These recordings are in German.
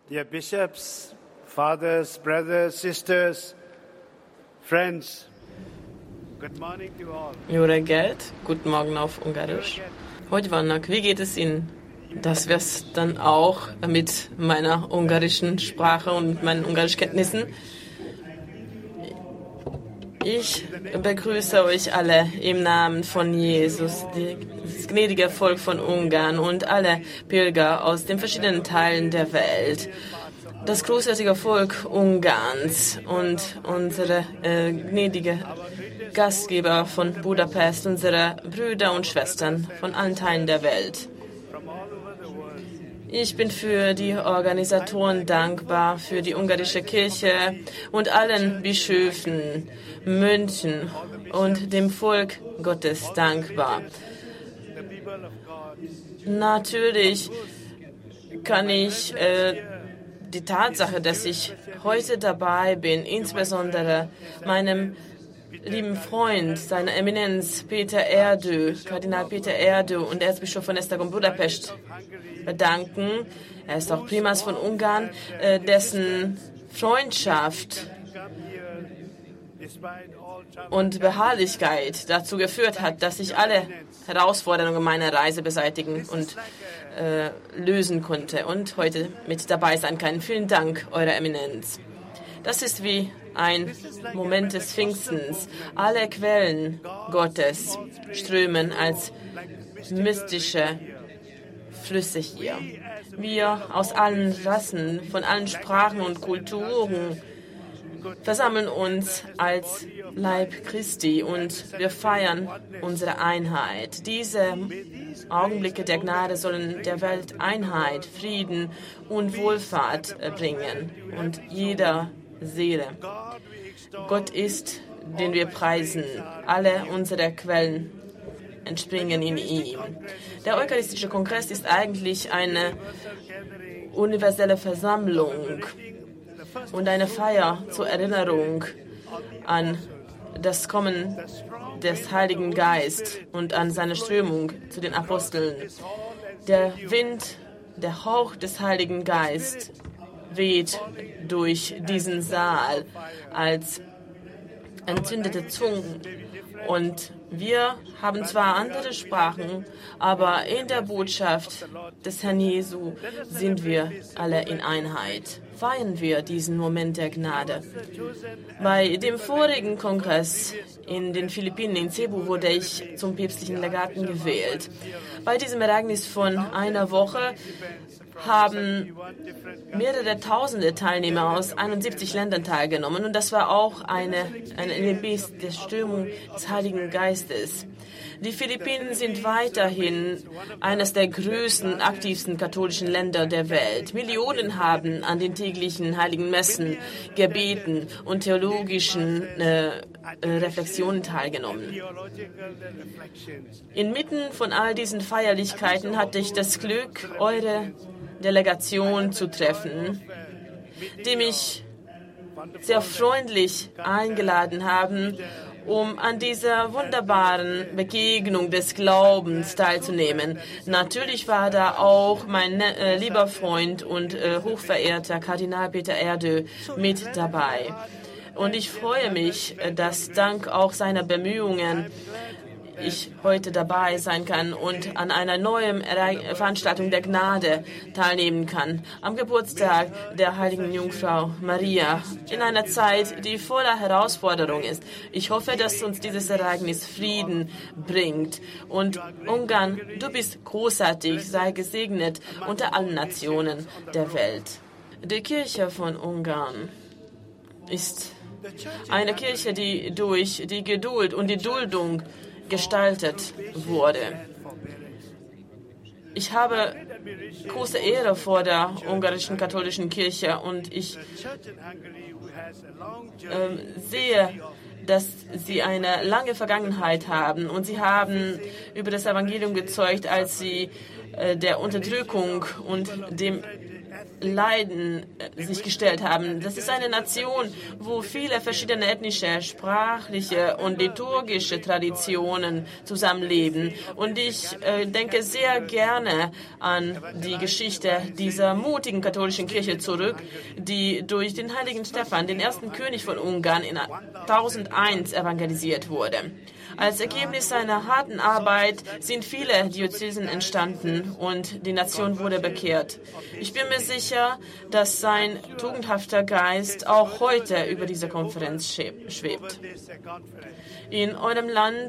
Dear bishops, fathers, brothers, sisters, friends, good morning to all. Jó reggelt, guten Morgen auf Ungarisch. Hogy vannak? Wie geht es Ihnen? Das wär's dann auch mit meiner ungarischen Sprache und mit meinen Ungarischkenntnissen. Ich begrüße euch alle im Namen von Jesus, das gnädige Volk von Ungarn und alle Pilger aus den verschiedenen Teilen der Welt. Das großartige Volk Ungarns und unsere gnädige Gastgeber von Budapest, unsere Brüder und Schwestern von allen Teilen der Welt. Ich bin für die Organisatoren dankbar, für die ungarische Kirche und allen Bischöfen, Mönchen und dem Volk Gottes dankbar. Natürlich kann ich die Tatsache, dass ich heute dabei bin, insbesondere meinem lieben Freund, seiner Eminenz Peter Erdő, Kardinal Peter Erdő und Erzbischof von Esztergom Budapest bedanken. Er ist auch Primas von Ungarn, dessen Freundschaft und Beharrlichkeit dazu geführt hat, dass ich alle Herausforderungen meiner Reise beseitigen und lösen konnte und heute mit dabei sein kann. Vielen Dank, Eure Eminenz. Das ist wie ein Moment des Pfingstens. Alle Quellen Gottes strömen als mystische Flüsse hier. Wir aus allen Rassen, von allen Sprachen und Kulturen versammeln uns als Leib Christi und wir feiern unsere Einheit. Diese Augenblicke der Gnade sollen der Welt Einheit, Frieden und Wohlfahrt bringen und jeder Seele. Gott ist, den wir preisen. Alle unsere Quellen entspringen in ihm. Der Eucharistische Kongress ist eigentlich eine universelle Versammlung und eine Feier zur Erinnerung an das Kommen des Heiligen Geistes und an seine Strömung zu den Aposteln. Der Wind, der Hauch des Heiligen Geistes weht durch diesen Saal als entzündete Zungen. Und wir haben zwar andere Sprachen, aber in der Botschaft des Herrn Jesu sind wir alle in Einheit. Feiern wir diesen Moment der Gnade. Bei dem vorigen Kongress in den Philippinen, in Cebu, wurde ich zum päpstlichen Legaten gewählt. Bei diesem Ereignis von einer Woche haben mehrere tausende Teilnehmer aus 71 Ländern teilgenommen und das war auch eine der Strömung des Heiligen Geistes. Die Philippinen sind weiterhin eines der größten, aktivsten katholischen Länder der Welt. Millionen haben an den täglichen heiligen Messen, Gebeten und theologischen Reflexionen teilgenommen. Inmitten von all diesen Feierlichkeiten hatte ich das Glück, eure Delegation zu treffen, die mich sehr freundlich eingeladen haben, um an dieser wunderbaren Begegnung des Glaubens teilzunehmen. Natürlich war da auch mein lieber Freund und hochverehrter Kardinal Peter Erdő mit dabei. Und ich freue mich, dass dank auch seiner Bemühungen ich heute dabei sein kann und an einer neuen Veranstaltung der Gnade teilnehmen kann. Am Geburtstag der heiligen Jungfrau Maria. In einer Zeit, die voller Herausforderung ist. Ich hoffe, dass uns dieses Ereignis Frieden bringt. Und Ungarn, du bist großartig, sei gesegnet unter allen Nationen der Welt. Die Kirche von Ungarn ist eine Kirche, die durch die Geduld und die Duldung gestaltet wurde. Ich habe große Ehre vor der ungarischen katholischen Kirche und ich sehe, dass sie eine lange Vergangenheit haben und sie haben über das Evangelium gezeugt, als sie der Unterdrückung und dem Leiden sich gestellt haben. Das ist eine Nation, wo viele verschiedene ethnische, sprachliche und liturgische Traditionen zusammenleben. Und ich denke sehr gerne an die Geschichte dieser mutigen katholischen Kirche zurück, die durch den heiligen Stephan, den ersten König von Ungarn, in 1001 evangelisiert wurde. Als Ergebnis seiner harten Arbeit sind viele Diözesen entstanden und die Nation wurde bekehrt. Ich bin mir sicher, dass sein tugendhafter Geist auch heute über diese Konferenz schwebt. In eurem Land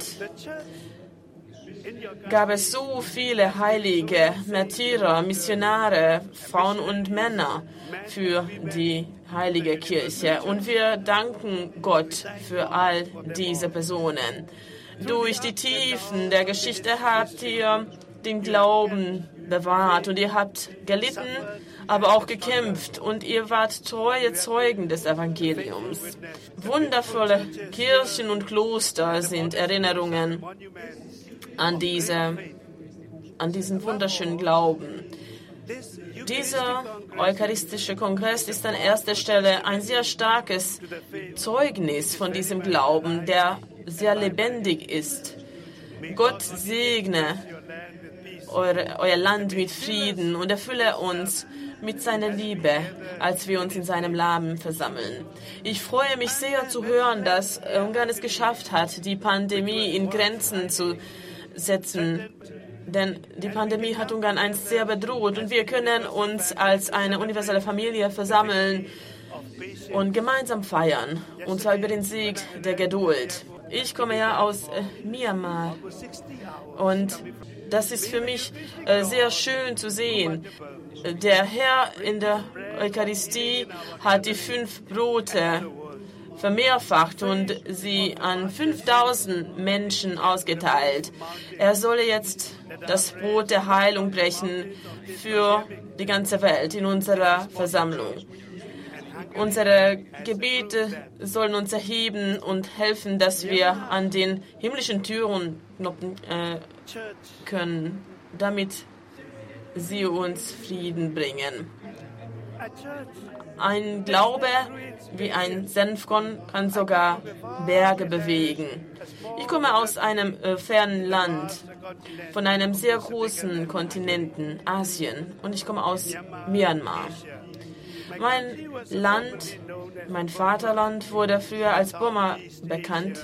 gab es so viele Heilige, Märtyrer, Missionare, Frauen und Männer für die heilige Kirche. Und wir danken Gott für all diese Personen. Durch die Tiefen der Geschichte habt ihr den Glauben bewahrt und ihr habt gelitten, aber auch gekämpft und ihr wart treue Zeugen des Evangeliums. Wundervolle Kirchen und Kloster sind Erinnerungen an diesen wunderschönen Glauben. Dieser eucharistische Kongress ist an erster Stelle ein sehr starkes Zeugnis von diesem Glauben, der sehr lebendig ist. Gott segne euer Land mit Frieden und erfülle uns mit seiner Liebe, als wir uns in seinem Namen versammeln. Ich freue mich sehr zu hören, dass Ungarn es geschafft hat, die Pandemie in Grenzen zu setzen. Denn die Pandemie hat Ungarn einst sehr bedroht und wir können uns als eine universelle Familie versammeln und gemeinsam feiern, und zwar über den Sieg der Geduld. Ich komme ja aus Myanmar und das ist für mich sehr schön zu sehen. Der Herr in der Eucharistie hat die 5 Brote vermehrfacht und sie an 5000 Menschen ausgeteilt. Er solle jetzt das Brot der Heilung brechen für die ganze Welt in unserer Versammlung. Unsere Gebete sollen uns erheben und helfen, dass wir an den himmlischen Türen knoppen können, damit sie uns Frieden bringen. Ein Glaube wie ein Senfkorn kann sogar Berge bewegen. Ich komme aus einem fernen Land, von einem sehr großen Kontinenten, Asien, und ich komme aus Myanmar. Mein Land, mein Vaterland wurde früher als Burma bekannt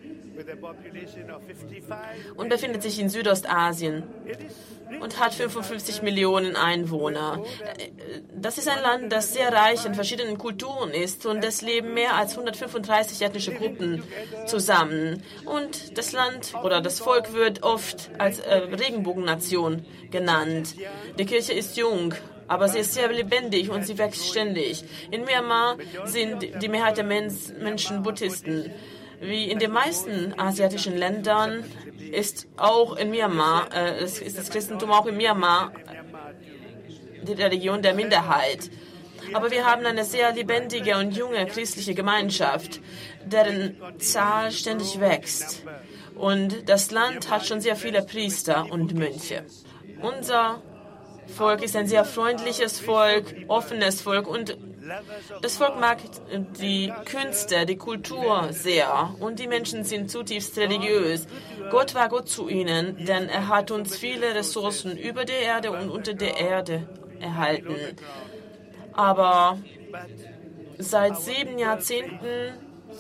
und befindet sich in Südostasien und hat 55 Millionen Einwohner. Das ist ein Land, das sehr reich in verschiedenen Kulturen ist und es leben mehr als 135 ethnische Gruppen zusammen. Und das Land oder das Volk wird oft als Regenbogennation genannt. Die Kirche ist jung, aber sie ist sehr lebendig und sie wächst ständig. In Myanmar sind die Mehrheit der Menschen Buddhisten. Wie in den meisten asiatischen Ländern ist auch in Myanmar, ist das Christentum auch in Myanmar die Religion der Minderheit. Aber wir haben eine sehr lebendige und junge christliche Gemeinschaft, deren Zahl ständig wächst. Und das Land hat schon sehr viele Priester und Mönche. Unser Volk ist ein sehr freundliches Volk, offenes Volk und das Volk mag die Künste, die Kultur sehr und die Menschen sind zutiefst religiös. Gott war Gott zu ihnen, denn er hat uns viele Ressourcen über der Erde und unter der Erde erhalten. Aber seit 7 Jahrzehnten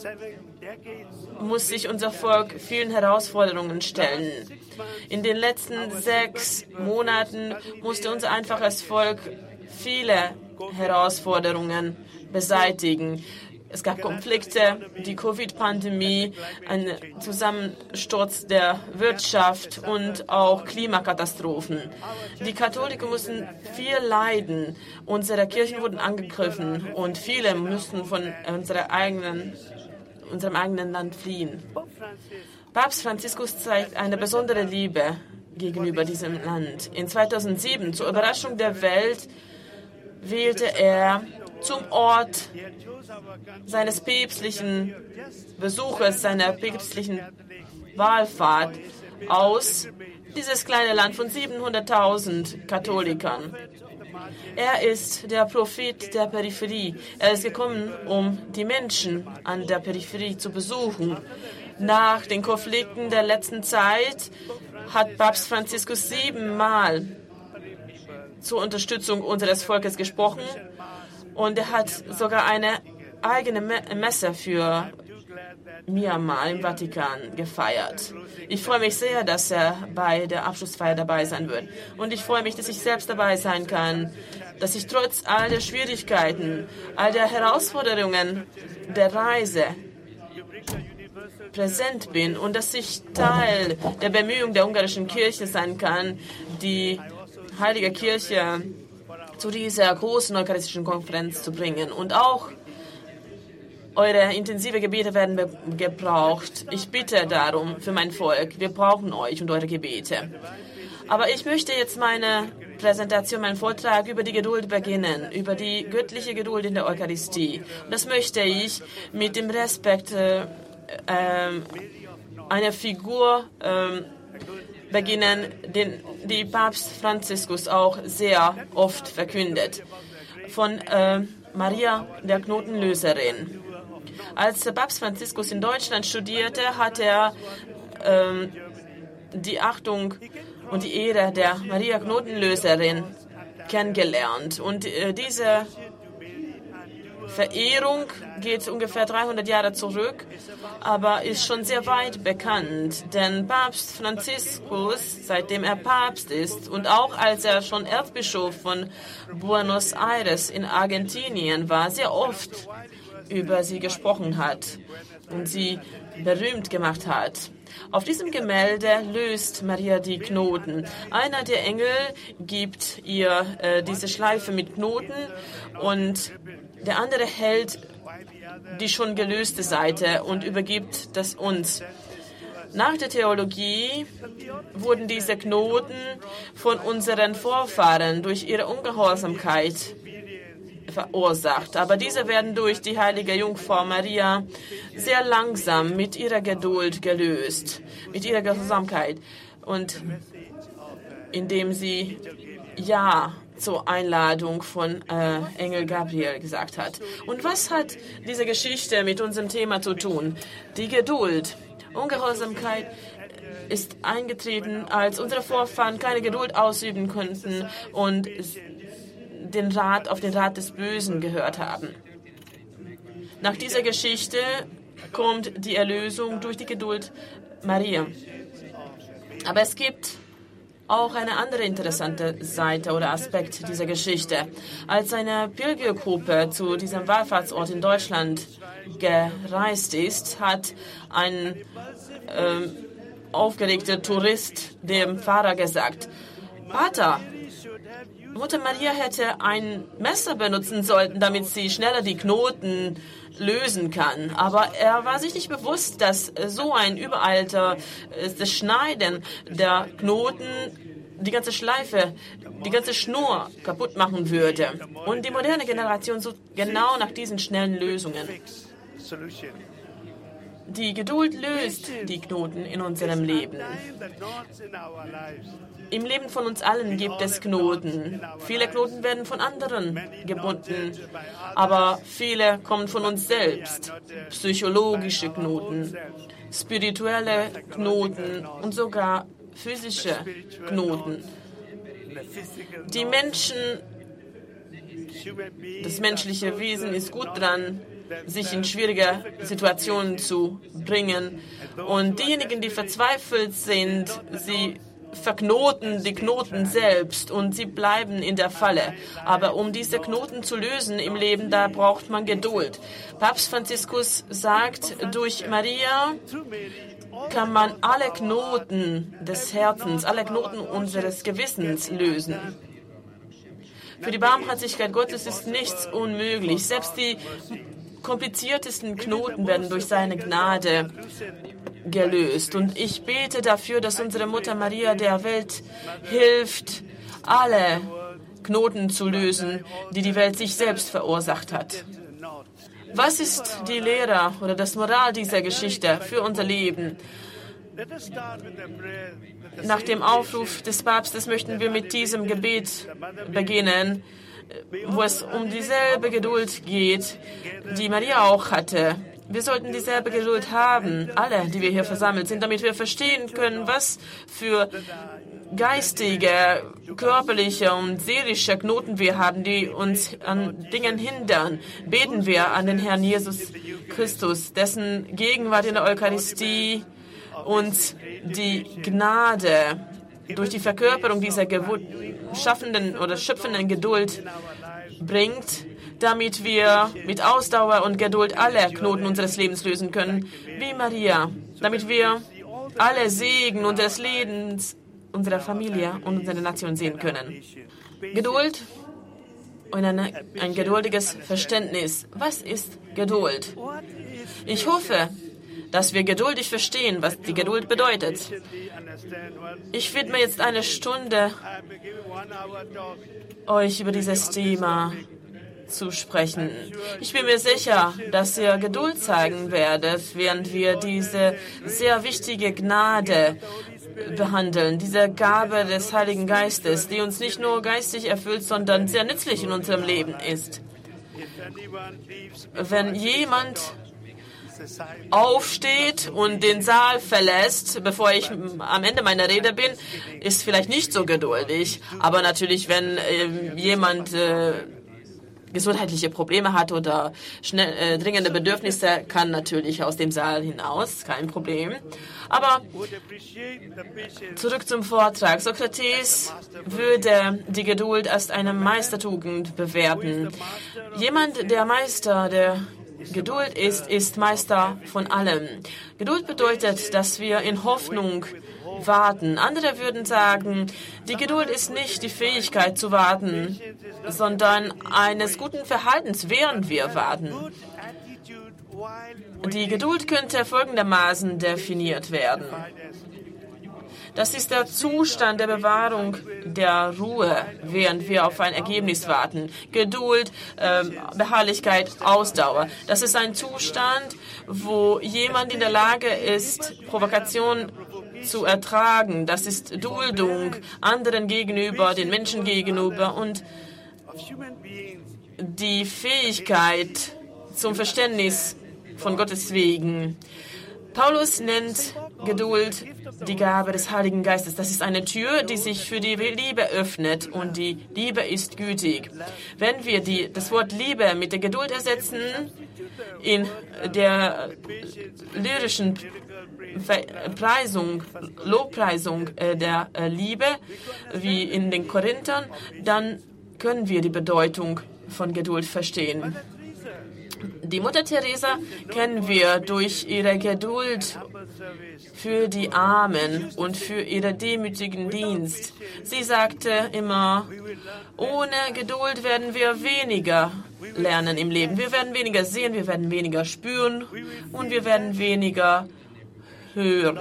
muss sich unser Volk vielen Herausforderungen stellen. In den letzten 6 Monaten musste unser einfaches Volk viele Herausforderungen beseitigen. Es gab Konflikte, die Covid-Pandemie, ein Zusammensturz der Wirtschaft und auch Klimakatastrophen. Die Katholiken mussten viel leiden. Unsere Kirchen wurden angegriffen und viele mussten von unserem eigenen Land fliehen. Papst Franziskus zeigt eine besondere Liebe gegenüber diesem Land. In 2007, zur Überraschung der Welt, wählte er zum Ort seines päpstlichen Besuches, seiner päpstlichen Wallfahrt aus dieses kleine Land von 700.000 Katholikern. Er ist der Prophet der Peripherie. Er ist gekommen, um die Menschen an der Peripherie zu besuchen. Nach den Konflikten der letzten Zeit hat Papst Franziskus 7-mal zur Unterstützung unseres Volkes gesprochen und er hat sogar eine eigene Messe für Myanmar im Vatikan gefeiert. Ich freue mich sehr, dass er bei der Abschlussfeier dabei sein wird. Und ich freue mich, dass ich selbst dabei sein kann, dass ich trotz all der Schwierigkeiten, all der Herausforderungen der Reise präsent bin und dass ich Teil der Bemühungen der ungarischen Kirche sein kann, die Heilige Kirche zu dieser großen eucharistischen Konferenz zu bringen. Und auch eure intensive Gebete werden gebraucht. Ich bitte darum für mein Volk. Wir brauchen euch und eure Gebete. Aber ich möchte jetzt meine Präsentation, meinen Vortrag über die Geduld beginnen, über die göttliche Geduld in der Eucharistie. Und das möchte ich mit dem Respekt einer Figur beginnen, die Papst Franziskus auch sehr oft verkündet, von Maria, der Knotenlöserin. Als Papst Franziskus in Deutschland studierte, hat er die Achtung und die Ehre der Maria Knotenlöserin kennengelernt. Und diese Verehrung geht ungefähr 300 Jahre zurück, aber ist schon sehr weit bekannt. Denn Papst Franziskus, seitdem er Papst ist und auch als er schon Erzbischof von Buenos Aires in Argentinien war, sehr oft über sie gesprochen hat und sie berühmt gemacht hat. Auf diesem Gemälde löst Maria die Knoten. Einer der Engel gibt ihr diese Schleife mit Knoten und der andere hält die schon gelöste Seite und übergibt das uns. Nach der Theologie wurden diese Knoten von unseren Vorfahren durch ihre Ungehorsamkeit verursacht. Aber diese werden durch die heilige Jungfrau Maria sehr langsam mit ihrer Geduld gelöst, mit ihrer Gehorsamkeit und indem sie Ja zur Einladung von Engel Gabriel gesagt hat. Und was hat diese Geschichte mit unserem Thema zu tun? Die Geduld. Ungehorsamkeit ist eingetreten, als unsere Vorfahren keine Geduld ausüben konnten und auf den Rat des Bösen gehört haben. Nach dieser Geschichte kommt die Erlösung durch die Geduld Maria. Aber es gibt auch eine andere interessante Seite oder Aspekt dieser Geschichte. Als eine Pilgergruppe zu diesem Wallfahrtsort in Deutschland gereist ist, hat ein aufgeregter Tourist dem Pfarrer gesagt: Pater, Mutter Maria hätte ein Messer benutzen sollen, damit sie schneller die Knoten lösen kann. Aber er war sich nicht bewusst, dass so ein übereiltes Schneiden der Knoten die ganze Schleife, die ganze Schnur kaputt machen würde. Und die moderne Generation sucht genau nach diesen schnellen Lösungen. Die Geduld löst die Knoten in unserem Leben. Im Leben von uns allen gibt es Knoten. Viele Knoten werden von anderen gebunden, aber viele kommen von uns selbst. Psychologische Knoten, spirituelle Knoten und sogar physische Knoten. Die Menschen, das menschliche Wesen ist gut dran, sich in schwierige Situationen zu bringen. Und diejenigen, die verzweifelt sind, sie verknoten die Knoten selbst und sie bleiben in der Falle. Aber um diese Knoten zu lösen im Leben, da braucht man Geduld. Papst Franziskus sagt, durch Maria kann man alle Knoten des Herzens, alle Knoten unseres Gewissens lösen. Für die Barmherzigkeit Gottes ist nichts unmöglich. Selbst die kompliziertesten Knoten werden durch seine Gnade gelöst. Und ich bete dafür, dass unsere Mutter Maria der Welt hilft, alle Knoten zu lösen, die die Welt sich selbst verursacht hat. Was ist die Lehre oder das Moral dieser Geschichte für unser Leben? Nach dem Aufruf des Papstes möchten wir mit diesem Gebet beginnen, wo es um dieselbe Geduld geht, die Maria auch hatte. Wir sollten dieselbe Geduld haben, alle, die wir hier versammelt sind, damit wir verstehen können, was für geistige, körperliche und seelische Knoten wir haben, die uns an Dingen hindern. Beten wir an den Herrn Jesus Christus, dessen Gegenwart in der Eucharistie uns die Gnade durch die Verkörperung dieser schaffenden oder schöpfenden Geduld bringt, damit wir mit Ausdauer und Geduld alle Knoten unseres Lebens lösen können, wie Maria, damit wir alle Segen unseres Lebens, unserer Familie und unserer Nation sehen können. Geduld und ein geduldiges Verständnis. Was ist Geduld? Ich hoffe, dass wir geduldig verstehen, was die Geduld bedeutet. Ich widme jetzt eine Stunde, euch über dieses Thema zu sprechen. Ich bin mir sicher, dass ihr Geduld zeigen werdet, während wir diese sehr wichtige Gnade behandeln, diese Gabe des Heiligen Geistes, die uns nicht nur geistig erfüllt, sondern sehr nützlich in unserem Leben ist. Wenn jemand aufsteht und den Saal verlässt, bevor ich am Ende meiner Rede bin, ist vielleicht nicht so geduldig. Aber natürlich, wenn jemand gesundheitliche Probleme hat oder dringende Bedürfnisse, kann natürlich aus dem Saal hinaus, kein Problem. Aber zurück zum Vortrag. Sokrates würde die Geduld als eine Meistertugend bewerten. Jemand, der Meister der Geduld ist Meister von allem. Geduld bedeutet, dass wir in Hoffnung warten. Andere würden sagen, die Geduld ist nicht die Fähigkeit zu warten, sondern eines guten Verhaltens, während wir warten. Die Geduld könnte folgendermaßen definiert werden. Das ist der Zustand der Bewahrung der Ruhe, während wir auf ein Ergebnis warten. Geduld, Beharrlichkeit, Ausdauer. Das ist ein Zustand, wo jemand in der Lage ist, Provokation zu ertragen. Das ist Duldung anderen gegenüber, den Menschen gegenüber und die Fähigkeit zum Verständnis von Gottes wegen. Paulus nennt Geduld die Gabe des Heiligen Geistes. Das ist eine Tür, die sich für die Liebe öffnet und die Liebe ist gütig. Wenn wir das Wort Liebe mit der Geduld ersetzen, in der lyrischen Lobpreisung der Liebe, wie in den Korinthern, dann können wir die Bedeutung von Geduld verstehen. Die Mutter Teresa kennen wir durch ihre Geduld für die Armen und für ihren demütigen Dienst. Sie sagte immer, ohne Geduld werden wir weniger lernen im Leben. Wir werden weniger sehen, wir werden weniger spüren und wir werden weniger hören.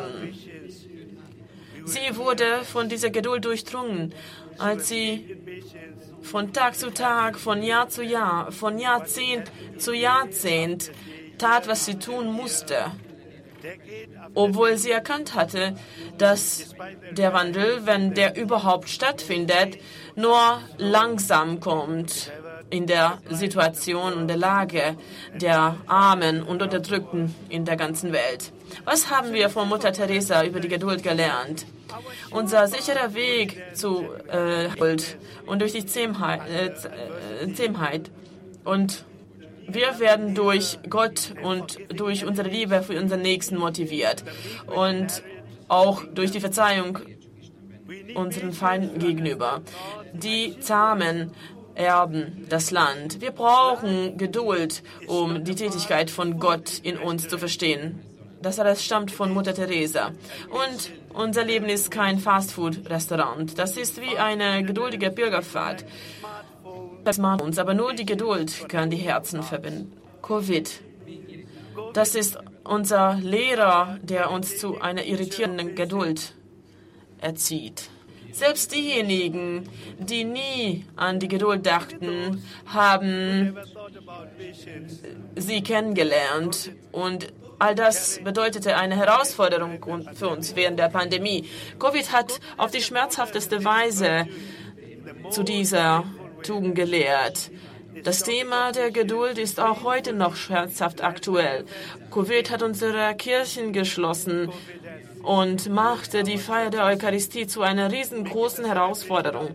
Sie wurde von dieser Geduld durchdrungen, als sie von Tag zu Tag, von Jahr zu Jahr, von Jahrzehnt zu Jahrzehnt tat, was sie tun musste, obwohl sie erkannt hatte, dass der Wandel, wenn der überhaupt stattfindet, nur langsam kommt in der Situation und der Lage der Armen und Unterdrückten in der ganzen Welt. Was haben wir von Mutter Teresa über die Geduld gelernt? Unser sicherer Weg zu Geduld und durch die Zähmheit. Und wir werden durch Gott und durch unsere Liebe für unseren Nächsten motiviert. Und auch durch die Verzeihung unseren Feinden gegenüber. Die Zahmen erben das Land. Wir brauchen Geduld, um die Tätigkeit von Gott in uns zu verstehen. Das alles stammt von Mutter Teresa. Und unser Leben ist kein Fastfood-Restaurant. Das ist wie eine geduldige Pilgerfahrt. Das macht uns, aber nur die Geduld kann die Herzen verbinden. Covid. Das ist unser Lehrer, der uns zu einer irritierenden Geduld erzieht. Selbst diejenigen, die nie an die Geduld dachten, haben sie kennengelernt. Und all das bedeutete eine Herausforderung für uns während der Pandemie. Covid hat auf die schmerzhafteste Weise zu dieser Tugend gelehrt. Das Thema der Geduld ist auch heute noch schmerzhaft aktuell. Covid hat unsere Kirchen geschlossen und machte die Feier der Eucharistie zu einer riesengroßen Herausforderung.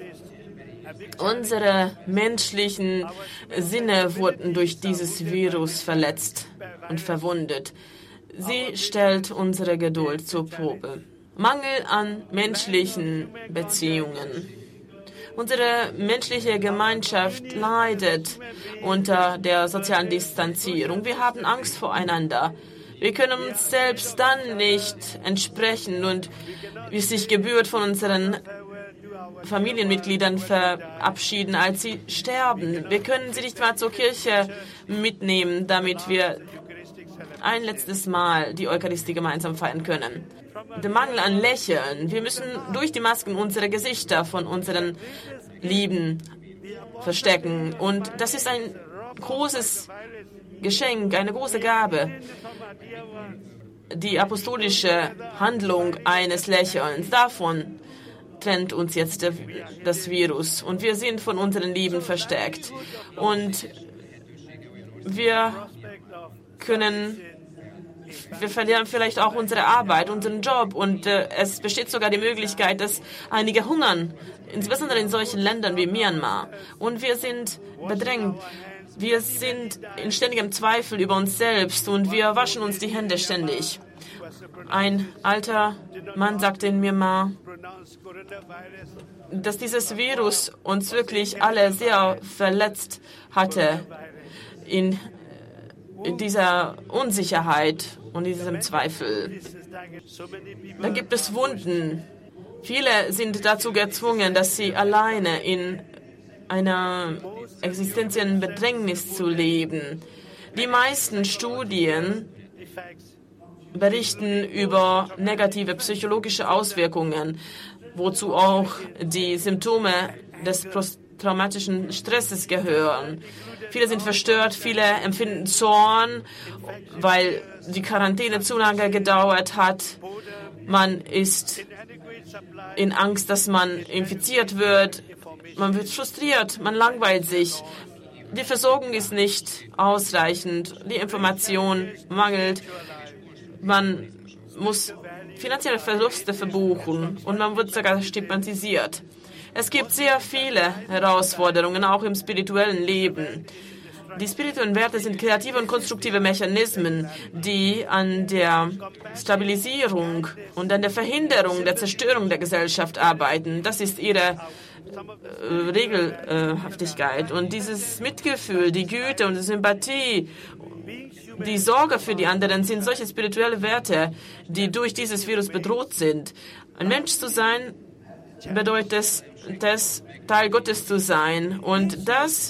Unsere menschlichen Sinne wurden durch dieses Virus verletzt und verwundet. Sie stellt unsere Geduld zur Probe. Mangel an menschlichen Beziehungen. Unsere menschliche Gemeinschaft leidet unter der sozialen Distanzierung. Wir haben Angst voreinander. Wir können uns selbst dann nicht entsprechen und wie es sich gebührt von unseren Familienmitgliedern verabschieden, als sie sterben. Wir können sie nicht mal zur Kirche mitnehmen, damit wir ein letztes Mal die Eucharistie gemeinsam feiern können. Der Mangel an Lächeln. Wir müssen durch die Masken unsere Gesichter von unseren Lieben verstecken. Und das ist ein großes Geschenk, eine große Gabe. Die apostolische Handlung eines Lächelns. Davon trennt uns jetzt das Virus. Und wir sind von unseren Lieben versteckt. Und wir verlieren vielleicht auch unsere Arbeit, unseren Job und es besteht sogar die Möglichkeit, dass einige hungern, insbesondere in solchen Ländern wie Myanmar. Und wir sind bedrängt. Wir sind in ständigem Zweifel über uns selbst und wir waschen uns die Hände ständig. Ein alter Mann sagte in Myanmar, dass dieses Virus uns wirklich alle sehr verletzt hatte in dieser Unsicherheit und diesem Zweifel. Dann gibt es Wunden. Viele sind dazu gezwungen, dass sie alleine in einer existenziellen Bedrängnis zu leben. Die meisten Studien berichten über negative psychologische Auswirkungen, wozu auch die Symptome des posttraumatischen Stresses gehören. Viele sind verstört, viele empfinden Zorn, weil die Quarantäne zu lange gedauert hat. Man ist in Angst, dass man infiziert wird. Man wird frustriert, man langweilt sich. Die Versorgung ist nicht ausreichend, die Information mangelt. Man muss finanzielle Verluste verbuchen und man wird sogar stigmatisiert. Es gibt sehr viele Herausforderungen, auch im spirituellen Leben. Die spirituellen Werte sind kreative und konstruktive Mechanismen, die an der Stabilisierung und an der Verhinderung der Zerstörung der Gesellschaft arbeiten. Das ist ihre Regelhaftigkeit. Und dieses Mitgefühl, die Güte und die Sympathie, die Sorge für die anderen sind solche spirituelle Werte, die durch dieses Virus bedroht sind. Ein Mensch zu sein bedeutet es, Teil Gottes zu sein. Und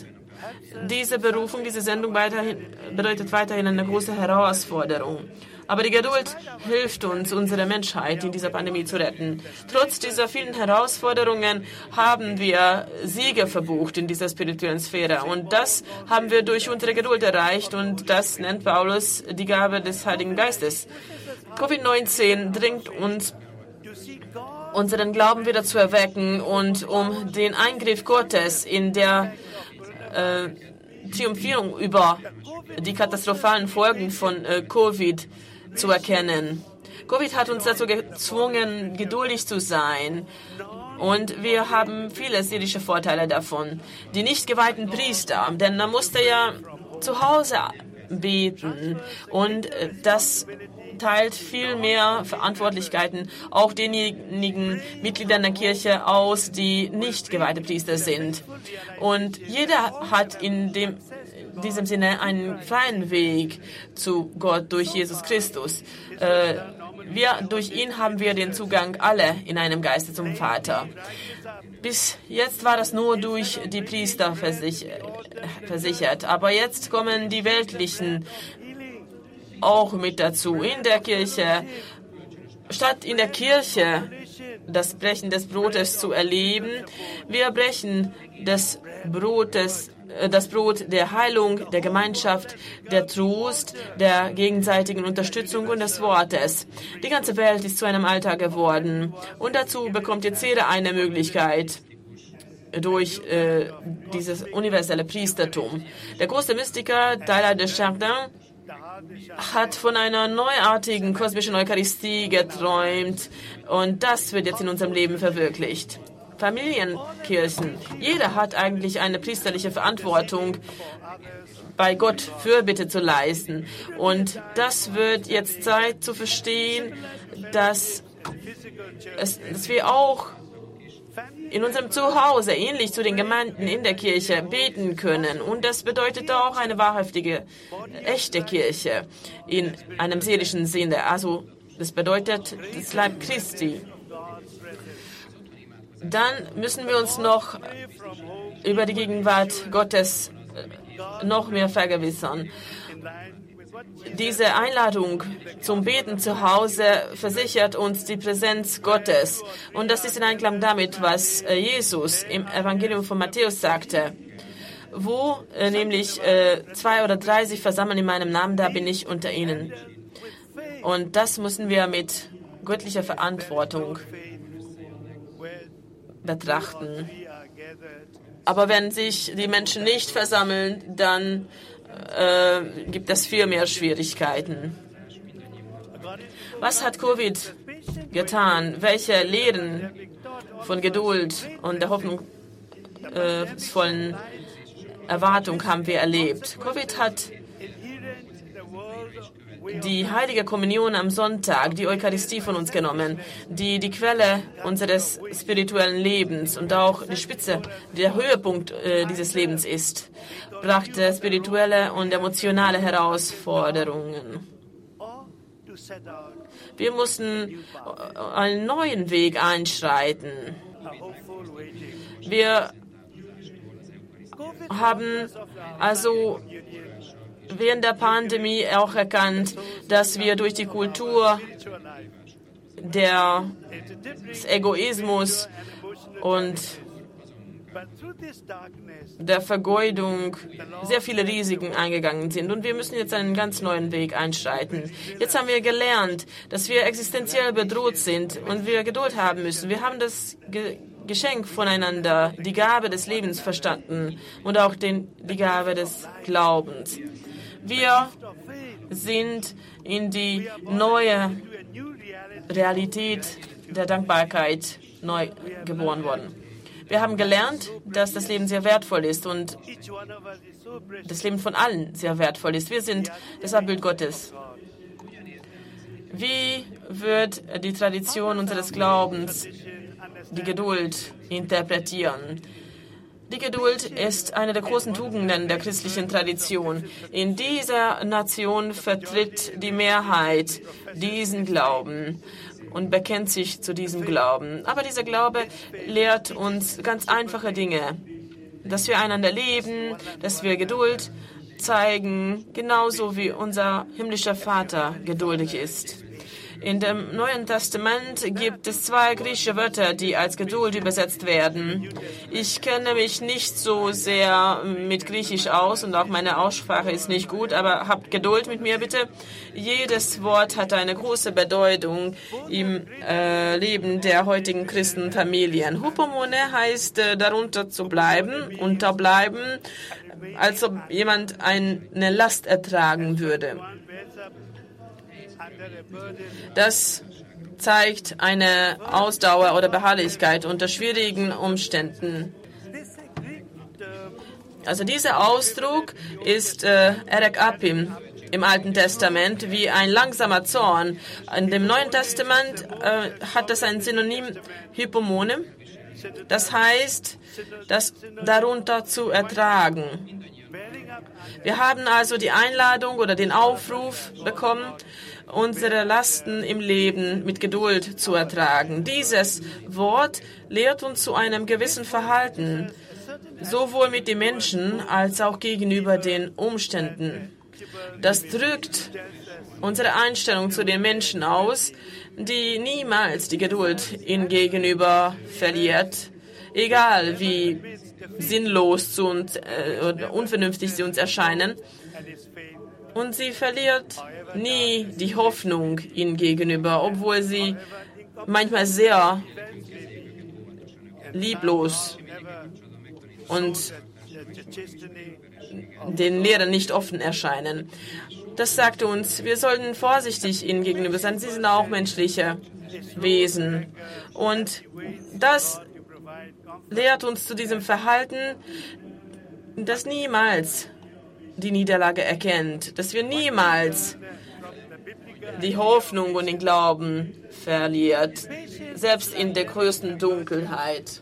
diese Berufung, diese Sendung bedeutet weiterhin eine große Herausforderung. Aber die Geduld hilft uns, unsere Menschheit in dieser Pandemie zu retten. Trotz dieser vielen Herausforderungen haben wir Siege verbucht in dieser spirituellen Sphäre. Und das haben wir durch unsere Geduld erreicht. Und das nennt Paulus die Gabe des Heiligen Geistes. Covid-19 dringt uns, unseren Glauben wieder zu erwecken und um den Eingriff Gottes in der Triumphierung über die katastrophalen Folgen von Covid zu erkennen. Covid hat uns dazu gezwungen, geduldig zu sein. Und wir haben viele seelische Vorteile davon. Die nicht geweihten Priester, denn man musste ja zu Hause beten. Und das teilt viel mehr Verantwortlichkeiten auch denjenigen Mitgliedern der Kirche aus, die nicht geweihte Priester sind. Und jeder hat in diesem Sinne einen freien Weg zu Gott durch Jesus Christus. Durch ihn haben wir den Zugang alle in einem Geiste zum Vater. Bis jetzt war das nur durch die Priester versichert. Aber jetzt kommen die Weltlichen auch mit dazu in der Kirche. Statt in der Kirche das Brechen des Brotes zu erleben. Wir brechen das Brot der Heilung, der Gemeinschaft, der Trost, der gegenseitigen Unterstützung und des Wortes. Die ganze Welt ist zu einem Alltag geworden. Und dazu bekommt jetzt jeder eine Möglichkeit durch dieses universelle Priestertum. Der große Mystiker Teilhard de Chardin hat von einer neuartigen kosmischen Eucharistie geträumt und das wird jetzt in unserem Leben verwirklicht. Familienkirchen. Jeder hat eigentlich eine priesterliche Verantwortung, bei Gott Fürbitte zu leisten. Und das wird jetzt Zeit zu verstehen, dass wir auch in unserem Zuhause, ähnlich zu den Gemeinden in der Kirche, beten können. Und das bedeutet auch eine wahrhaftige, echte Kirche in einem seelischen Sinne. Also das bedeutet das Leib Christi. Dann müssen wir uns noch über die Gegenwart Gottes noch mehr vergewissern. Diese Einladung zum Beten zu Hause versichert uns die Präsenz Gottes. Und das ist in Einklang damit, was Jesus im Evangelium von Matthäus sagte. Wo nämlich 2 oder 3 sich versammeln in meinem Namen, da bin ich unter ihnen. Und das müssen wir mit göttlicher Verantwortung betrachten. Aber wenn sich die Menschen nicht versammeln, dann gibt es viel mehr Schwierigkeiten. Was hat Covid getan? Welche Lehren von Geduld und der hoffnungsvollen Erwartung haben wir erlebt? Covid hat die heilige Kommunion am Sonntag, die Eucharistie von uns genommen, die die Quelle unseres spirituellen Lebens und auch die Spitze, der Höhepunkt dieses Lebens ist, brachte spirituelle und emotionale Herausforderungen. Wir mussten einen neuen Weg einschreiten. Wir haben also während der Pandemie auch erkannt, dass wir durch die Kultur des Egoismus und der Vergeudung sehr viele Risiken eingegangen sind. Und wir müssen jetzt einen ganz neuen Weg einschreiten. Jetzt haben wir gelernt, dass wir existenziell bedroht sind und wir Geduld haben müssen. Wir haben das Geschenk voneinander, die Gabe des Lebens verstanden und auch die Gabe des Glaubens. Wir sind in die neue Realität der Dankbarkeit neu geboren worden. Wir haben gelernt, dass das Leben sehr wertvoll ist und das Leben von allen sehr wertvoll ist. Wir sind das Abbild Gottes. Wie wird die Tradition unseres Glaubens die Geduld interpretieren? Die Geduld ist eine der großen Tugenden der christlichen Tradition. In dieser Nation vertritt die Mehrheit diesen Glauben und bekennt sich zu diesem Glauben. Aber dieser Glaube lehrt uns ganz einfache Dinge, dass wir einander lieben, dass wir Geduld zeigen, genauso wie unser himmlischer Vater geduldig ist. In dem Neuen Testament gibt es 2 griechische Wörter, die als Geduld übersetzt werden. Ich kenne mich nicht so sehr mit Griechisch aus und auch meine Aussprache ist nicht gut, aber habt Geduld mit mir bitte. Jedes Wort hat eine große Bedeutung im Leben der heutigen Christenfamilien. Hupomone heißt darunter zu bleiben, unterbleiben, als ob jemand eine Last ertragen würde. Das zeigt eine Ausdauer oder Beharrlichkeit unter schwierigen Umständen. Also dieser Ausdruck ist Erek Apim im Alten Testament wie ein langsamer Zorn. In dem Neuen Testament hat das ein Synonym Hypomone. Das heißt, das darunter zu ertragen. Wir haben also die Einladung oder den Aufruf bekommen, unsere Lasten im Leben mit Geduld zu ertragen. Dieses Wort lehrt uns zu einem gewissen Verhalten, sowohl mit den Menschen als auch gegenüber den Umständen. Das drückt unsere Einstellung zu den Menschen aus, die niemals die Geduld ihnen gegenüber verliert, egal wie sinnlos zu uns oder unvernünftig sie uns erscheinen. Und sie verliert nie die Hoffnung ihnen gegenüber, obwohl sie manchmal sehr lieblos und den Lehrern nicht offen erscheinen. Das sagt uns, wir sollten vorsichtig ihnen gegenüber sein. Sie sind auch menschliche Wesen. Und das lehrt uns zu diesem Verhalten, das niemals die Niederlage erkennt, dass wir niemals die Hoffnung und den Glauben verliert, selbst in der größten Dunkelheit.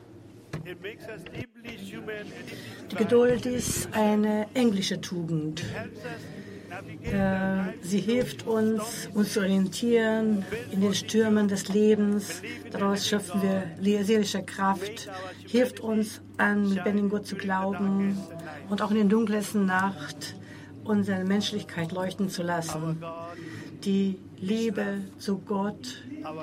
Die Geduld ist eine englische Tugend. Sie hilft uns, uns zu orientieren in den Stürmen des Lebens. Daraus schöpfen wir seelische Kraft, hilft uns, an lebendigen Gott zu glauben und auch in der dunkelsten Nacht unsere Menschlichkeit leuchten zu lassen. Die Liebe zu Gott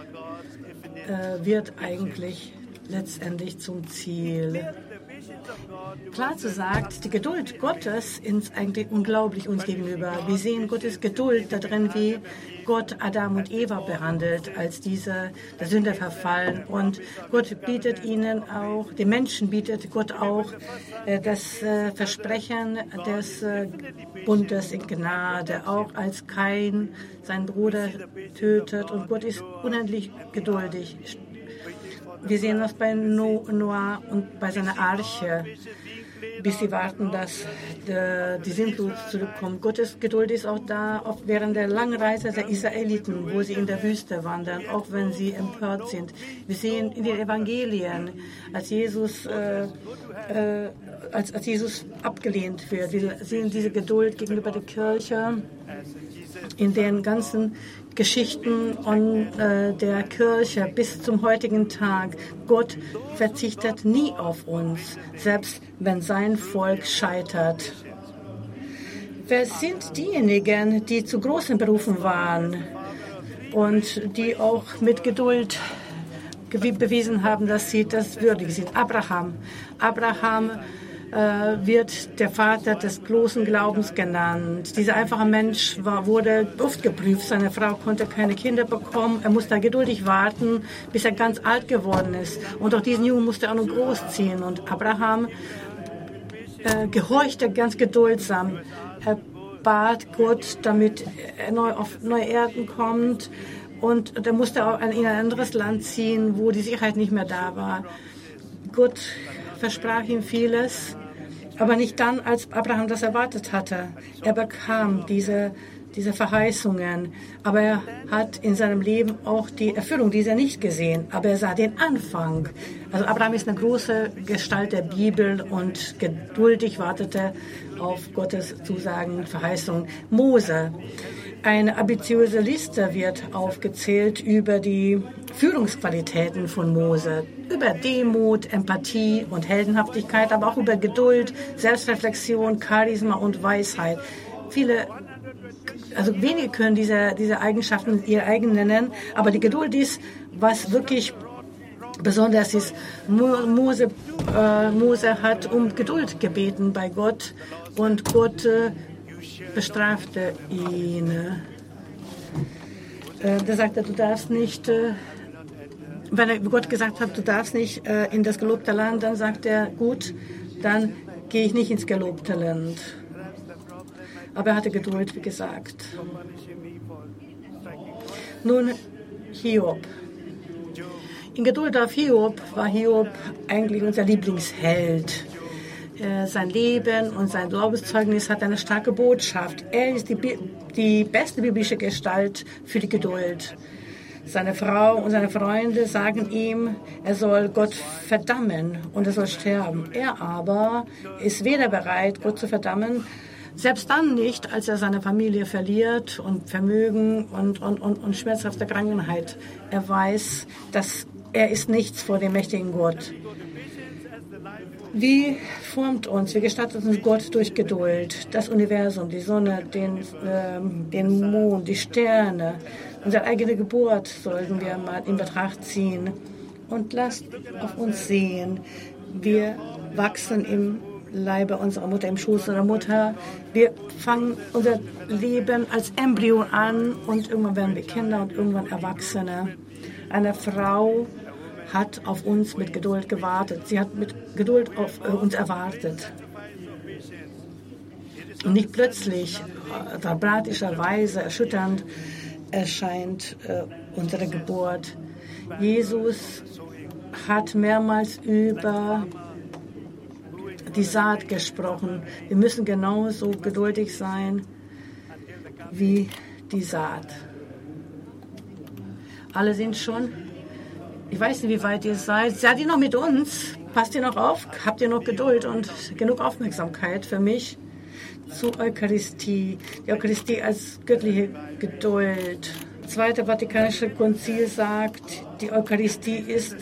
wird eigentlich letztendlich zum Ziel. Plato sagt, die Geduld Gottes ist eigentlich unglaublich uns gegenüber. Wir sehen Gottes Geduld darin, wie Gott Adam und Eva behandelt, als der Sünder verfallen. Und Gott bietet ihnen auch, den Menschen bietet Gott auch das Versprechen des Bundes in Gnade, auch als Kain seinen Bruder tötet. Und Gott ist unendlich geduldig. Wir sehen das bei Noah und bei seiner Arche, bis sie warten, dass die Sintflut zurückkommt. Gottes Geduld ist auch da, auch während der langen Reise der Israeliten, wo sie in der Wüste wandern, auch wenn sie empört sind. Wir sehen in den Evangelien, als Jesus abgelehnt wird. Wir sehen diese Geduld gegenüber der Kirche in den ganzen Geschichten und der Kirche bis zum heutigen Tag. Gott verzichtet nie auf uns, selbst wenn sein Volk scheitert. Wer sind diejenigen, die zu großen Berufen waren und die auch mit Geduld bewiesen haben, dass sie das würdig sind? Abraham wird der Vater des bloßen Glaubens genannt. Dieser einfache Mensch wurde oft geprüft. Seine Frau konnte keine Kinder bekommen. Er musste geduldig warten, bis er ganz alt geworden ist. Und auch diesen Jungen musste er auch noch großziehen. Und Abraham gehorchte ganz geduldsam. Er bat Gott, damit er auf neue Erden kommt. Und er musste auch in ein anderes Land ziehen, wo die Sicherheit nicht mehr da war. Gott versprach ihm vieles, aber nicht dann, als Abraham das erwartet hatte. Er bekam diese Verheißungen, aber er hat in seinem Leben auch die Erfüllung dieser nicht gesehen, aber er sah den Anfang. Also Abraham ist eine große Gestalt der Bibel und geduldig wartete auf Gottes Zusagen und Verheißungen. Mose. Eine ambitiöse Liste wird aufgezählt über die Führungsqualitäten von Mose, über Demut, Empathie und Heldenhaftigkeit, aber auch über Geduld, Selbstreflexion, Charisma und Weisheit. Wenige können diese Eigenschaften ihr eigen nennen, aber die Geduld ist, was wirklich besonders ist. Mose hat um Geduld gebeten bei Gott und Gott bestrafte ihn. Da sagt er, du darfst nicht, wenn Gott gesagt hat, du darfst nicht in das gelobte Land, dann sagt er, gut, dann gehe ich nicht ins gelobte Land. Aber er hatte Geduld, wie gesagt. Nun, Hiob. In Geduld auf Hiob war Hiob eigentlich unser Lieblingsheld. Sein Leben und sein Glaubenszeugnis hat eine starke Botschaft. Er ist die beste biblische Gestalt für die Geduld. Seine Frau und seine Freunde sagen ihm, er soll Gott verdammen und er soll sterben. Er aber ist weder bereit, Gott zu verdammen, selbst dann nicht, als er seine Familie verliert und Vermögen und schmerzhafte Krankheit. Er weiß, dass er ist nichts vor dem mächtigen Gott. Wie formt uns, wie gestattet uns Gott durch Geduld, das Universum, die Sonne, den Mond, die Sterne, unsere eigene Geburt sollten wir mal in Betracht ziehen. Und lasst auf uns sehen, wir wachsen im Leibe unserer Mutter, im Schoß unserer Mutter. Wir fangen unser Leben als Embryo an und irgendwann werden wir Kinder und irgendwann Erwachsene. Eine Frau hat auf uns mit Geduld gewartet. Sie hat mit Geduld auf uns erwartet. Und nicht plötzlich, dramatischerweise, erschütternd erscheint unsere Geburt. Jesus hat mehrmals über die Saat gesprochen. Wir müssen genauso geduldig sein wie die Saat. Alle sind schon, ich weiß nicht, wie weit ihr seid. Seid ihr noch mit uns? Passt ihr noch auf? Habt ihr noch Geduld und genug Aufmerksamkeit für mich? Zur Eucharistie. Die Eucharistie als göttliche Geduld. Das Zweite Vatikanische Konzil sagt, die Eucharistie ist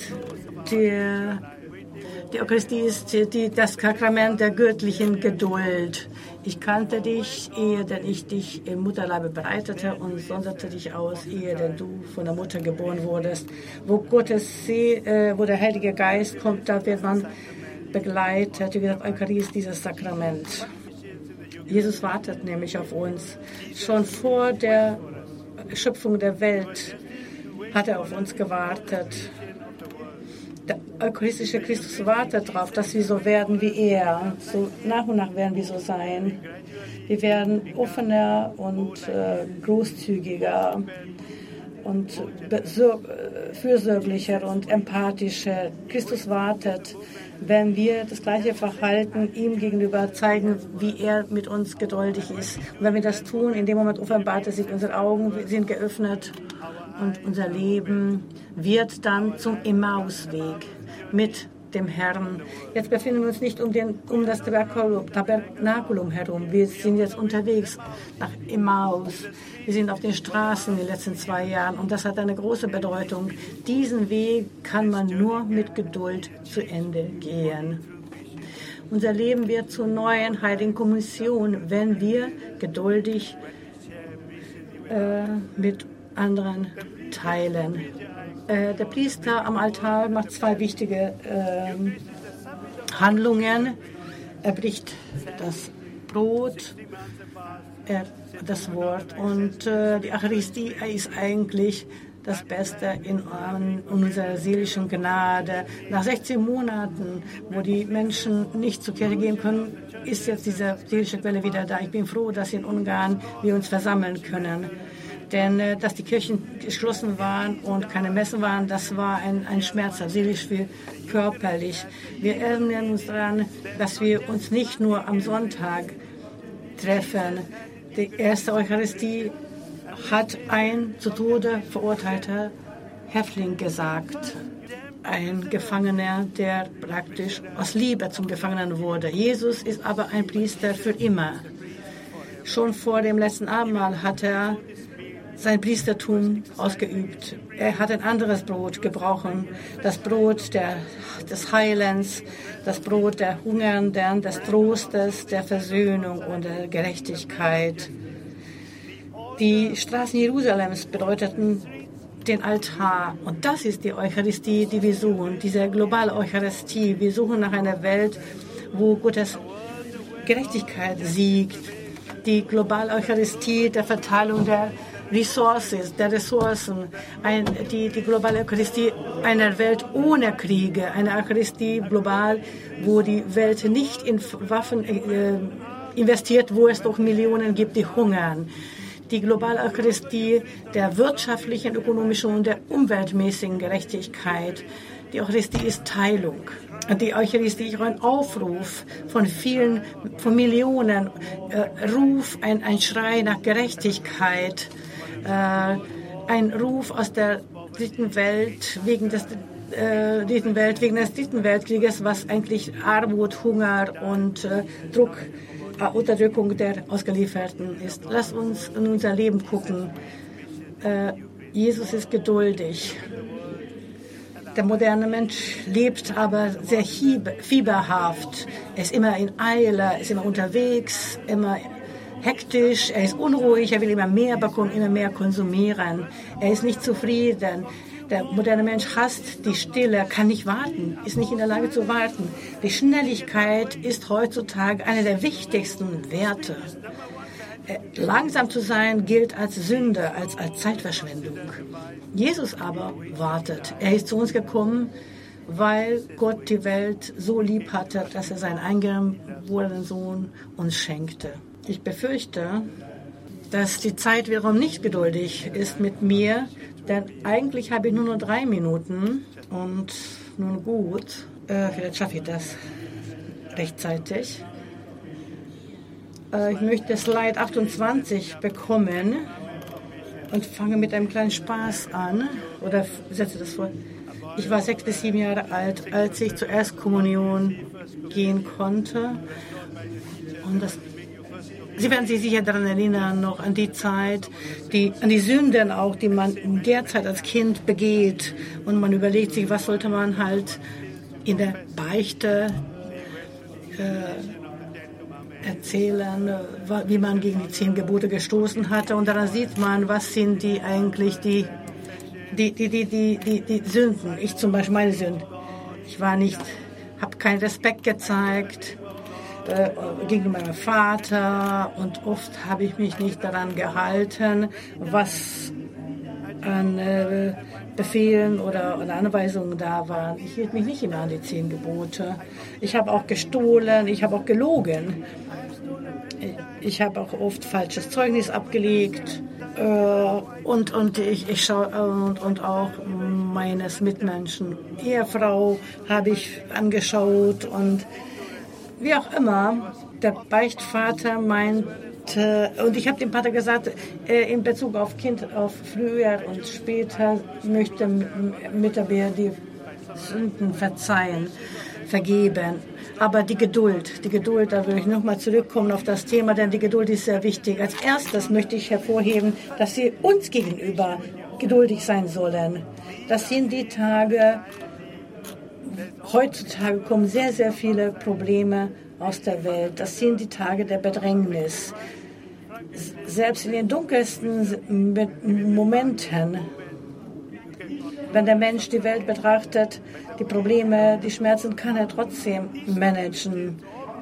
das Sakrament der göttlichen Geduld. Ich kannte dich, ehe denn ich dich im Mutterleibe bereitete und sonderte dich aus, ehe denn du von der Mutter geboren wurdest. Wo wo der Heilige Geist kommt, da wird man begleitet. Wie gesagt, Eucharistie ist dieses Sakrament. Jesus wartet nämlich auf uns. Schon vor der Schöpfung der Welt hat er auf uns gewartet. Der eucharistische Christus wartet darauf, dass wir so werden wie er. So nach und nach werden wir so sein. Wir werden offener und großzügiger und fürsorglicher und empathischer. Christus wartet, wenn wir das gleiche Verhalten ihm gegenüber zeigen, wie er mit uns geduldig ist. Und wenn wir das tun, in dem Moment offenbart er sich, unsere Augen sind geöffnet und unser Leben wird dann zum Emmausweg mit dem Herrn. Jetzt befinden wir uns nicht um das Tabernakulum herum. Wir sind jetzt unterwegs nach Emmaus. Wir sind auf den Straßen in den letzten 2 Jahren und das hat eine große Bedeutung. Diesen Weg kann man nur mit Geduld zu Ende gehen. Unser Leben wird zur neuen Heiligen Kommission, wenn wir geduldig mit anderen teilen. Der Priester am Altar macht 2 wichtige Handlungen. Er bricht das Brot, das Wort. Und die Eucharistie ist eigentlich das Beste in unserer seelischen Gnade. Nach 16 Monaten, wo die Menschen nicht zur Kirche gehen können, ist jetzt diese seelische Quelle wieder da. Ich bin froh, dass in Ungarn wir uns versammeln können. Denn dass die Kirchen geschlossen waren und keine Messen waren, das war ein Schmerz, seelisch wie körperlich. Wir erinnern uns daran, dass wir uns nicht nur am Sonntag treffen. Die erste Eucharistie hat ein zu Tode verurteilter Häftling gesagt. Ein Gefangener, der praktisch aus Liebe zum Gefangenen wurde. Jesus ist aber ein Priester für immer. Schon vor dem letzten Abendmahl hat er sein Priestertum ausgeübt. Er hat ein anderes Brot gebrochen, das Brot des Heilens, das Brot der Hungernden, des Trostes, der Versöhnung und der Gerechtigkeit. Die Straßen Jerusalems bedeuteten den Altar. Und das ist die Eucharistie, die wir suchen, diese globale Eucharistie. Wir suchen nach einer Welt, wo Gottes Gerechtigkeit siegt. Die globale Eucharistie der Verteilung der Ressourcen, die globale Eucharistie einer Welt ohne Kriege, eine Eucharistie global, wo die Welt nicht in Waffen investiert, wo es doch Millionen gibt, die hungern. Die globale Eucharistie der wirtschaftlichen, ökonomischen und der umweltmäßigen Gerechtigkeit. Die Eucharistie ist Teilung. Die Eucharistie ist ein Aufruf von Millionen, Ruf, ein Schrei nach Gerechtigkeit. Ein Ruf aus der dritten Welt wegen des Dritten Weltkrieges, was eigentlich Armut, Hunger und Unterdrückung der Ausgelieferten ist. Lass uns in unser Leben gucken. Jesus ist geduldig. Der moderne Mensch lebt aber sehr fieberhaft. Er ist immer in Eile, er ist immer unterwegs, immer hektisch, er ist unruhig, er will immer mehr bekommen, immer mehr konsumieren. Er ist nicht zufrieden. Der moderne Mensch hasst die Stille, kann nicht warten, ist nicht in der Lage zu warten. Die Schnelligkeit ist heutzutage einer der wichtigsten Werte. Langsam zu sein gilt als Sünde, als Zeitverschwendung. Jesus aber wartet. Er ist zu uns gekommen, weil Gott die Welt so lieb hatte, dass er seinen eingeborenen Sohn uns schenkte. Ich befürchte, dass die Zeit wiederum nicht geduldig ist mit mir, denn eigentlich habe ich nur noch 3 Minuten und nun gut, vielleicht schaffe ich das rechtzeitig. Ich möchte Slide 28 bekommen und fange mit einem kleinen Spaß an, oder setze das vor. Ich war 6 bis 7 Jahre alt, als ich zur Erstkommunion gehen konnte. Und Sie werden sich sicher daran erinnern, noch an die Zeit, an die Sünden auch, die man in der Zeit als Kind begeht. Und man überlegt sich, was sollte man halt in der Beichte erzählen, wie man gegen die 10 Gebote gestoßen hatte. Und daran sieht man, was sind die eigentlich die Sünden. Ich zum Beispiel, meine Sünden. Ich habe keinen Respekt gezeigt gegenüber meinem Vater und oft habe ich mich nicht daran gehalten, was an Befehlen oder Anweisungen da waren. Ich hielt mich nicht immer an die 10 Gebote. Ich habe auch gestohlen, ich habe auch gelogen. Ich habe auch oft falsches Zeugnis abgelegt und ich schaue und auch meines Mitmenschen Ehefrau habe ich angeschaut und wie auch immer, der Beichtvater meinte, und ich habe dem Pater gesagt, in Bezug auf früher und später möchte er mir die Sünden vergeben. Aber die Geduld, da will ich nochmal zurückkommen auf das Thema, denn die Geduld ist sehr wichtig. Als erstes möchte ich hervorheben, dass wir uns gegenüber geduldig sein sollen. Das sind die Tage, heutzutage kommen sehr, sehr viele Probleme aus der Welt. Das sind die Tage der Bedrängnis. Selbst in den dunkelsten Momenten, wenn der Mensch die Welt betrachtet, die Probleme, die Schmerzen, kann er trotzdem managen.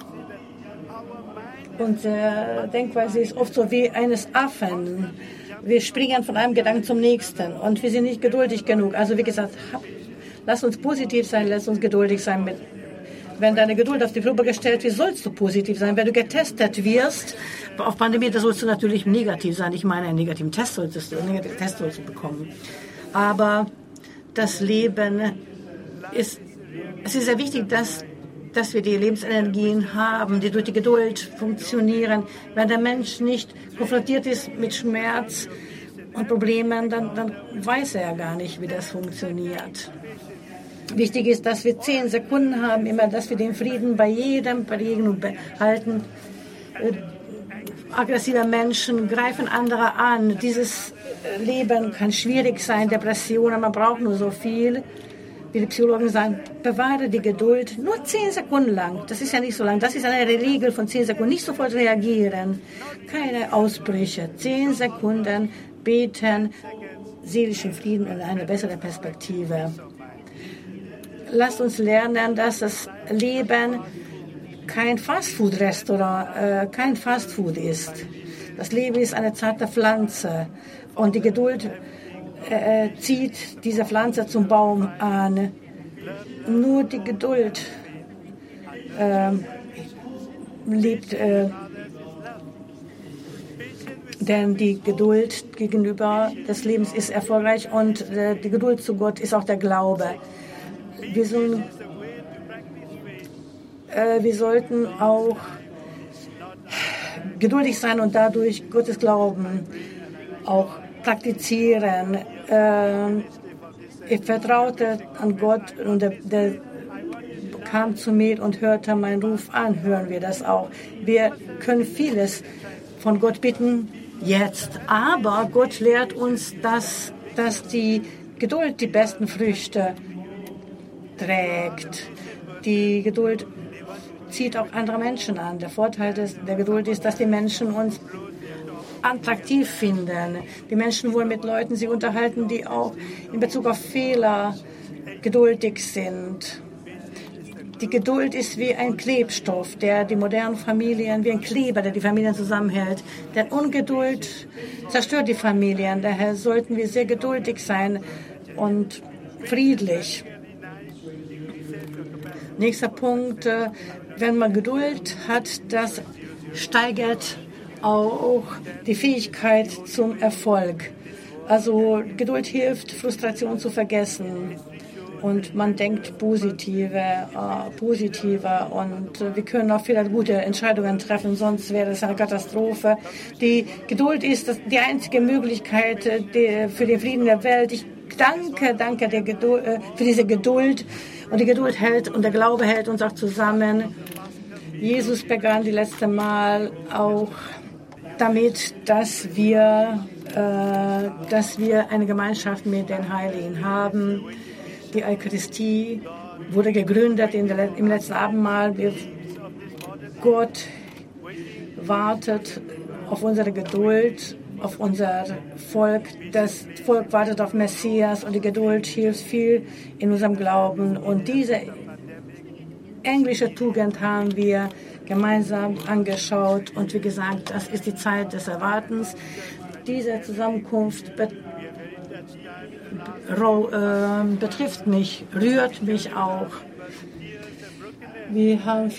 Unsere Denkweise ist oft so wie eines Affen. Wir springen von einem Gedanken zum nächsten und wir sind nicht geduldig genug. Also wie gesagt, lass uns positiv sein, lass uns geduldig sein. Wenn deine Geduld auf die Probe gestellt wird, sollst du positiv sein. Wenn du getestet wirst, auf Pandemie, da sollst du natürlich negativ sein. Ich meine, einen negativen Test solltest du bekommen. Aber das Leben es ist sehr wichtig, dass wir die Lebensenergien haben, die durch die Geduld funktionieren. Wenn der Mensch nicht konfrontiert ist mit Schmerz und Problemen, dann weiß er ja gar nicht, wie das funktioniert. Wichtig ist, dass wir 10 Sekunden haben, immer, dass wir den Frieden bei jedem Begegnung behalten. Aggressive Menschen greifen andere an. Dieses Leben kann schwierig sein, Depressionen, man braucht nur so viel. Wie die Psychologen sagen, bewahre die Geduld nur 10 Sekunden lang. Das ist ja nicht so lang. Das ist eine Regel von 10 Sekunden. Nicht sofort reagieren. Keine Ausbrüche. 10 Sekunden beten, seelischen Frieden und eine bessere Perspektive. Lasst uns lernen, dass das Leben kein Fastfood-Restaurant, kein Fastfood ist. Das Leben ist eine zarte Pflanze und die Geduld zieht diese Pflanze zum Baum an. Nur die Geduld lebt, denn die Geduld gegenüber des Lebens ist erfolgreich und die Geduld zu Gott ist auch der Glaube. Wir sollten auch geduldig sein und dadurch Gottes Glauben auch praktizieren. Ich vertraute an Gott und der kam zu mir und hörte meinen Ruf an. Hören wir das auch. Wir können vieles von Gott bitten jetzt, aber Gott lehrt uns, dass die Geduld die besten Früchte trägt. Die Geduld zieht auch andere Menschen an. Der Vorteil der Geduld ist, dass die Menschen uns attraktiv finden. Die Menschen wollen mit Leuten sich unterhalten, die auch in Bezug auf Fehler geduldig sind. Die Geduld ist wie ein Klebstoff, der die modernen Familien, wie ein Kleber, der die Familien zusammenhält. Denn Ungeduld zerstört die Familien. Daher sollten wir sehr geduldig sein und friedlich. Nächster Punkt, wenn man Geduld hat, das steigert auch die Fähigkeit zum Erfolg. Also Geduld hilft, Frustration zu vergessen. Und man denkt positiver und wir können auch viele gute Entscheidungen treffen, sonst wäre es eine Katastrophe. Die Geduld ist die einzige Möglichkeit für den Frieden der Welt. Ich danke für diese Geduld, und die Geduld hält und der Glaube hält uns auch zusammen. Jesus begann die letzte Mal auch damit, dass wir eine Gemeinschaft mit den Heiligen haben. Die Eucharistie wurde gegründet im letzten Abendmahl. Gott wartet auf unsere Geduld, auf unser Volk. Das Volk wartet auf Messias und die Geduld hilft viel in unserem Glauben. Und diese englische Tugend haben wir gemeinsam angeschaut. Und wie gesagt, das ist die Zeit des Erwartens. Diese Zusammenkunft betrifft mich, rührt mich auch. Wir haben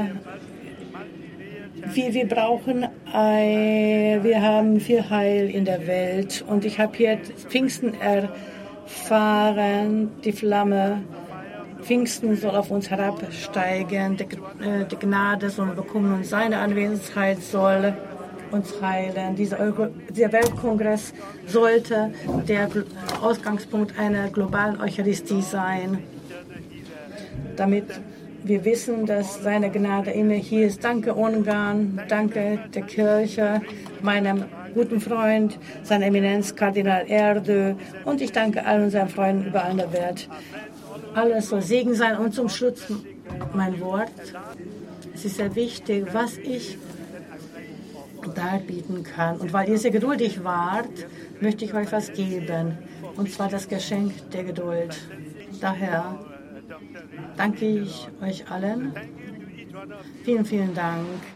wir haben viel Heil in der Welt und ich habe hier Pfingsten erfahren, die Flamme. Pfingsten soll auf uns herabsteigen, die Gnade soll wir bekommen und seine Anwesenheit soll uns heilen. Dieser Weltkongress sollte der Ausgangspunkt einer globalen Eucharistie sein, damit wir wissen, dass seine Gnade immer hier ist. Danke Ungarn, danke der Kirche, meinem guten Freund, seiner Eminenz Kardinal Erdő, und ich danke all unseren Freunden überall in der Welt. Alles soll Segen sein. Und zum Schluss mein Wort. Es ist sehr wichtig, was ich darbieten kann. Und weil ihr sehr geduldig wart, möchte ich euch was geben. Und zwar das Geschenk der Geduld. Daher danke ich euch allen. Vielen, vielen Dank.